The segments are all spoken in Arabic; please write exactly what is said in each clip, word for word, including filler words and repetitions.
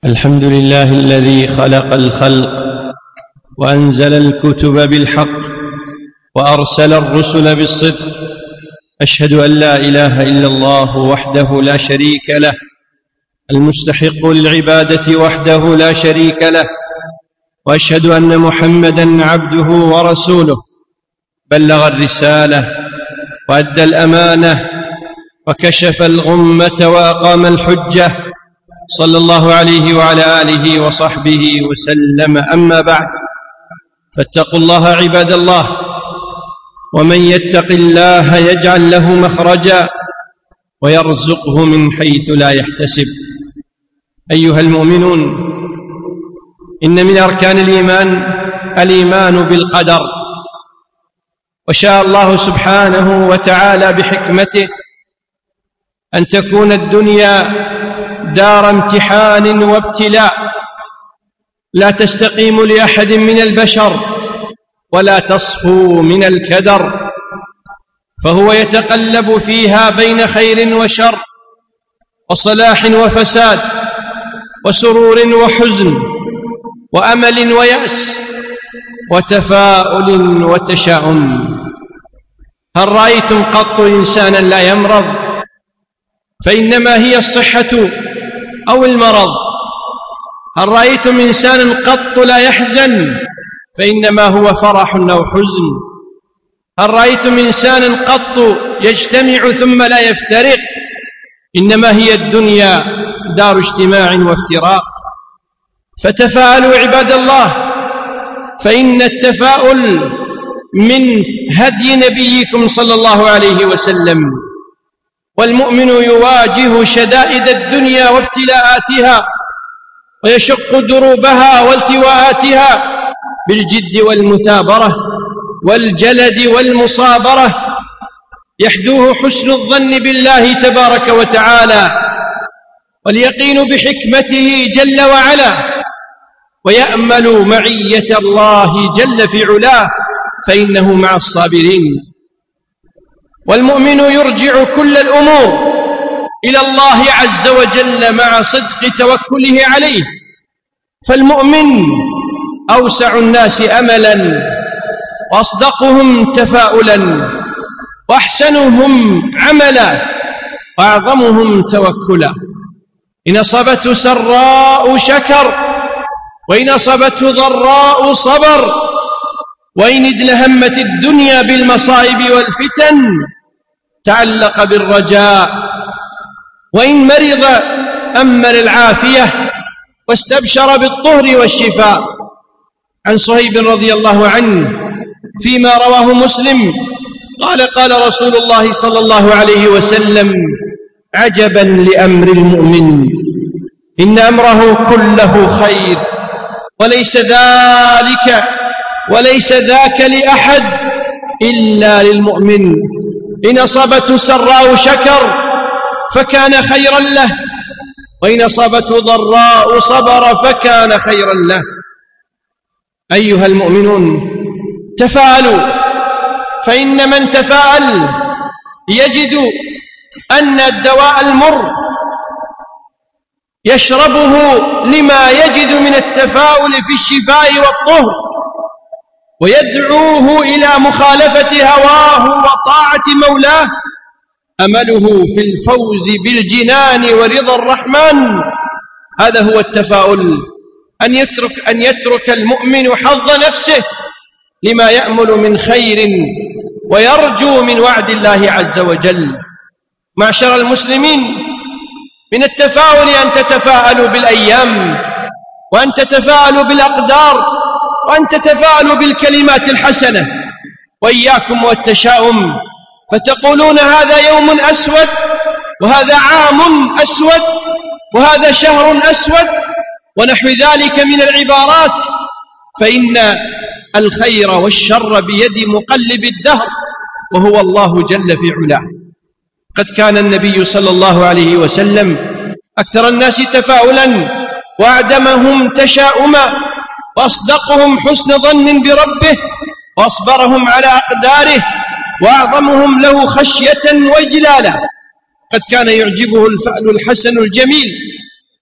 الحمد لله الذي خلق الخلق وأنزل الكتب بالحق وأرسل الرسل بالصدق. أشهد أن لا إله إلا الله وحده لا شريك له المستحق للعبادة وحده لا شريك له، وأشهد أن محمدًا عبده ورسوله، بلغ الرسالة وأدى الأمانة وكشف الغمة وأقام الحجة، صلى الله عليه وعلى آله وصحبه وسلم. أما بعد، فاتقوا الله عباد الله، ومن يتق الله يجعل له مخرجا ويرزقه من حيث لا يحتسب. أيها المؤمنون، إن من أركان الإيمان الإيمان بالقدر، وشاء الله سبحانه وتعالى بحكمته أن تكون الدنيا دار امتحان وابتلاء لا تستقيم لأحد من البشر ولا تصفو من الكدر، فهو يتقلب فيها بين خير وشر وصلاح وفساد وسرور وحزن وأمل ويأس وتفاؤل وتشاؤم. هل رأيتم قط إنسانا لا يمرض؟ فإنما هي الصحة أو المرض. هل رأيتم إنسانا قط لا يحزن؟ فإنما هو فرح أو حزن. هل رأيتم إنسانا قط يجتمع ثم لا يفترق؟ إنما هي الدنيا دار اجتماع وافتراق. فتفاءلوا عباد الله، فإن التفاؤل من هدي نبيكم صلى الله عليه وسلم. والمؤمن يواجه شدائد الدنيا وابتلاءاتها ويشق دروبها والتواءاتها بالجد والمثابرة والجلد والمصابرة، يحدوه حسن الظن بالله تبارك وتعالى واليقين بحكمته جل وعلا، ويأمل معية الله جل في علاه، فإنه مع الصابرين. والمؤمن يرجع كل الأمور إلى الله عز وجل مع صدق توكله عليه، فالمؤمن أوسع الناس أملا وأصدقهم تفاؤلا وأحسنهم عملا وأعظمهم توكلا. إن أصابته سراء شكر، وإن أصابته ضراء صبر، وإن ادلهمت الدنيا بالمصائب والفتن تعلق بالرجاء، وإن مرض أمل العافية واستبشر بالطهر والشفاء. عن صهيب رضي الله عنه فيما رواه مسلم قال: قال رسول الله صلى الله عليه وسلم: عجبا لأمر المؤمن، إن أمره كله خير، وليس ذلك وليس ذاك لأحد إلا للمؤمن. إن أصابته سراء شكر فكان خيرا له، وإن أصابته ضراء صبر فكان خيرا له. أيها المؤمنون، تفاءلوا، فإن من تفاءل يجد أن الدواء المر يشربه لما يجد من التفاؤل في الشفاء والطهر، ويدعوه إلى مخالفة هواه وطاعة مولاه، أمله في الفوز بالجنان ورضا الرحمن. هذا هو التفاؤل، أن يترك, أن يترك المؤمن حظ نفسه لما يأمل من خير ويرجو من وعد الله عز وجل. معشر المسلمين، من التفاؤل أن تتفاءلوا بالأيام، وأن تتفاءلوا بالأقدار، وأن تتفاءلوا بالكلمات الحسنة، وإياكم والتشاؤم، فتقولون هذا يوم أسود، وهذا عام أسود، وهذا شهر أسود، ونحو ذلك من العبارات. فإن الخير والشر بيد مقلب الدهر، وهو الله جل في علاه. قد كان النبي صلى الله عليه وسلم أكثر الناس تفاؤلا وأعدمهم تشاؤما وأصدقهم حسن ظن بربه وأصبرهم على أقداره وأعظمهم له خشية وإجلالا. قد كان يعجبه الفأل الحسن الجميل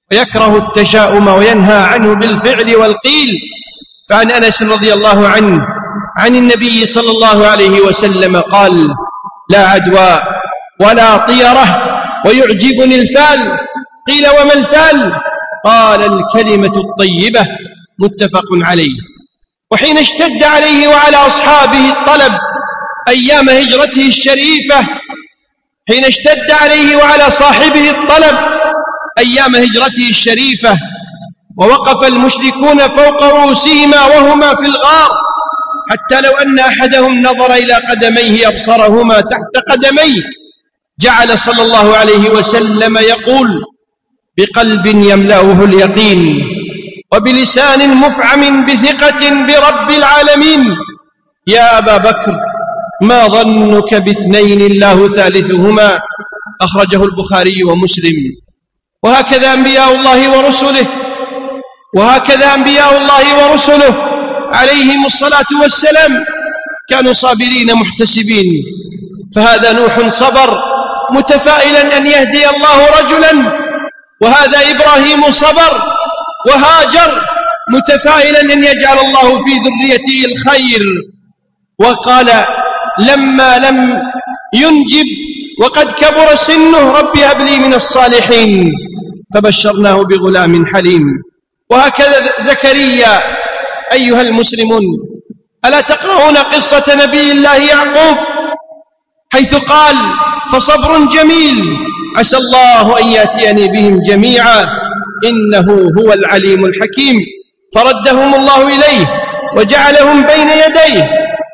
ويكره التشاؤم وينهى عنه بالفعل والقيل. فعن أنس رضي الله عنه عن النبي صلى الله عليه وسلم قال: لا عدوى ولا طيرة ويعجبني الفال. قيل: وما الفال؟ قال: الكلمة الطيبة. متفق عليه. وحين اشتد عليه وعلى أصحابه الطلب أيام هجرته الشريفة حين اشتد عليه وعلى صاحبه الطلب أيام هجرته الشريفة ووقف المشركون فوق رؤوسهما وهما في الغار، حتى لو أن أحدهم نظر إلى قدميه أبصرهما تحت قدميه، جعل صلى الله عليه وسلم يقول بقلب يملأه اليقين وبلسان مفعم بثقة برب العالمين: يا أبا بكر، ما ظنك باثنين الله ثالثهما؟ أخرجه البخاري ومسلم. وهكذا أنبياء الله ورسله وهكذا أنبياء الله ورسله عليهم الصلاة والسلام كانوا صابرين محتسبين. فهذا نوح صبر متفائلا أن يهدي الله رجلا، وهذا إبراهيم صبر وهاجر متفائلا أن يجعل الله في ذريته الخير. وقال لما لم ينجب وقد كبر سنه: رب هب لي من الصالحين، فبشرناه بغلام حليم. وهكذا زكريا. أيها المسلمون، ألا تقرؤون قصة نبي الله يعقوب حيث قال: فصبر جميل عسى الله أن يأتيني بهم جميعا إنه هو العليم الحكيم. فردهم الله إليه وجعلهم بين يديه.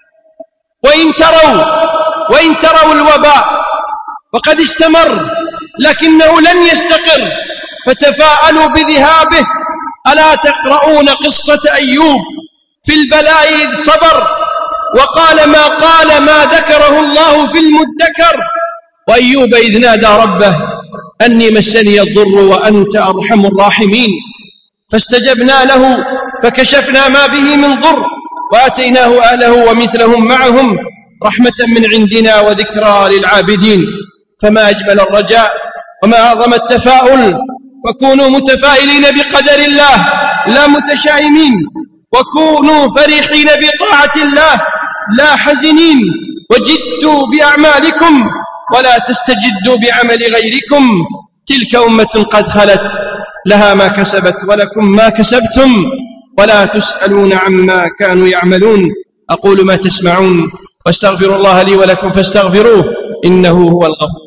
وإن تروا وإن تروا الوباء وقد استمر لكنه لن يستقر، فتفاءلوا بذهابه. ألا تقرؤون قصة أيوب في البلاء إذ صبر وقال ما قال ما ذكره الله في المدكر؟ وأيوب إذ نادى ربه أني مسني الضر وأنت أرحم الراحمين، فاستجبنا له فكشفنا ما به من ضر وآتيناه أهله ومثلهم معهم رحمة من عندنا وذكرى للعابدين. فما أجمل الرجاء وما أعظم التفاؤل. فكونوا متفائلين بقدر الله لا متشائمين، وكونوا فرحين بطاعة الله لا حزنين، وجدوا بأعمالكم ولا تستجدوا بعمل غيركم. تلك أمة قد خلت لها ما كسبت ولكم ما كسبتم ولا تسألون عما كانوا يعملون. أقول ما تسمعون واستغفر الله لي ولكم فاستغفروه إنه هو الغفور.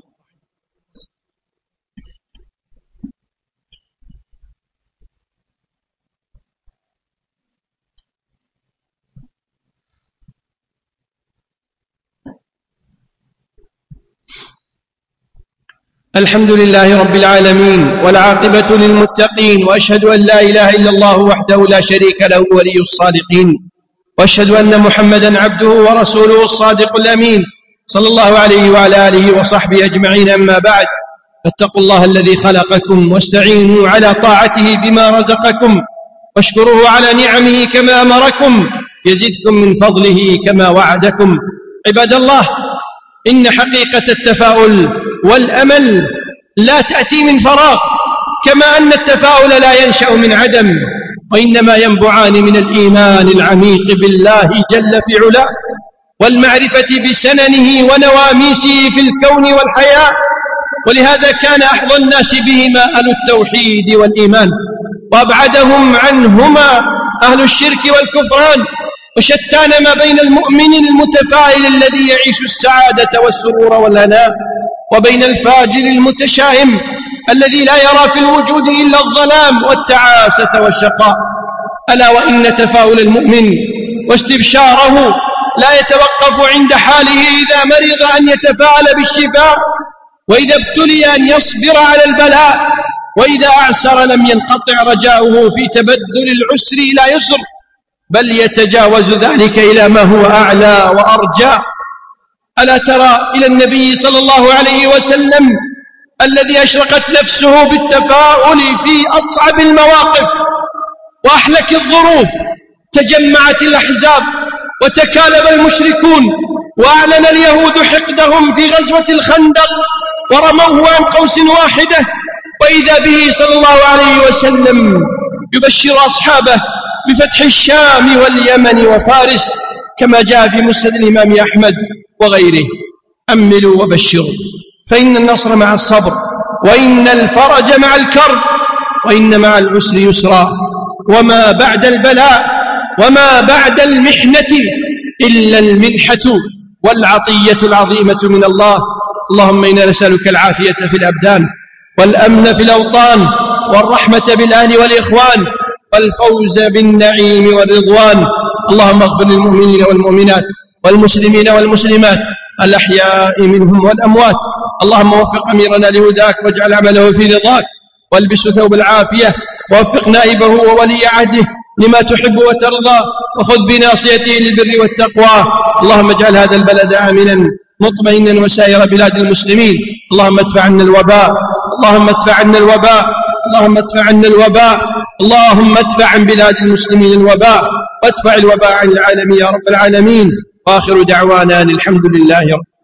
الحمد لله رب العالمين والعاقبة للمتقين، وأشهد أن لا إله إلا الله وحده لا شريك له ولي الصالحين، وأشهد أن محمدا عبده ورسوله الصادق الأمين صلى الله عليه وعلى آله وصحبه أجمعين. أما بعد، فاتقوا الله الذي خلقكم واستعينوا على طاعته بما رزقكم، واشكروه على نعمه كما أمركم، يزدكم من فضله كما وعدكم. عباد الله، إن حقيقة التفاؤل والأمل لا تأتي من فراغ، كما أن التفاؤل لا ينشأ من عدم، وإنما ينبعان من الإيمان العميق بالله جل في علاه، والمعرفة بسننه ونواميسه في الكون والحياة. ولهذا كان أحظى الناس بهما أهل التوحيد والإيمان، وأبعدهم عنهما أهل الشرك والكفران. وشتان ما بين المؤمن المتفائل الذي يعيش السعادة والسرور والهناء، وبين الفاجر المتشائم الذي لا يرى في الوجود إلا الظلام والتعاسة والشقاء. ألا وإن تفاؤل المؤمن واستبشاره لا يتوقف عند حاله إذا مرض أن يتفاءل بالشفاء، وإذا ابتلي أن يصبر على البلاء، وإذا أعسر لم ينقطع رجاؤه في تبدل العسر إلى يسر، بل يتجاوز ذلك إلى ما هو أعلى وأرجى. ألا ترى إلى النبي صلى الله عليه وسلم الذي أشرقت نفسه بالتفاؤل في أصعب المواقف وأحلك الظروف، تجمعت الأحزاب وتكالب المشركون، وأعلن اليهود حقدهم في غزوة الخندق ورموه عن قوس واحدة، وإذا به صلى الله عليه وسلم يبشر أصحابه بفتح الشام واليمن وفارس كما جاء في مسند الإمام أحمد وغيره. أملوا وبشروا، فإن النصر مع الصبر، وإن الفرج مع الكرب، وإن مع العسر يسرا، وما بعد البلاء وما بعد المحنة إلا المنحة والعطية العظيمة من الله. اللهم إنا نسألك العافية في الأبدان، والأمن في الأوطان، والرحمة بالأهل والإخوان، والفوز بالنعيم والرضوان. اللهم اغفر للمؤمنين والمؤمنات والمسلمين والمسلمات الأحياء منهم والأموات. اللهم وفق أميرنا لهداك، واجعل عمله في رضاك، والبسه ثوب العافية، ووفق نائبه وولي عهده لما تحب وترضى، وخذ بناصيته للبر والتقوى. اللهم اجعل هذا البلد آمنا مطمئنا وسائر بلاد المسلمين. اللهم ادفع عنا الوباء، اللهم ادفع عنا الوباء، اللهم ادفع عنا الوباء، اللهم ادفع عن بلاد المسلمين الوباء، وادفع الوباء عن العالم يا رب العالمين. وآخر دعوانا الحمد لله رب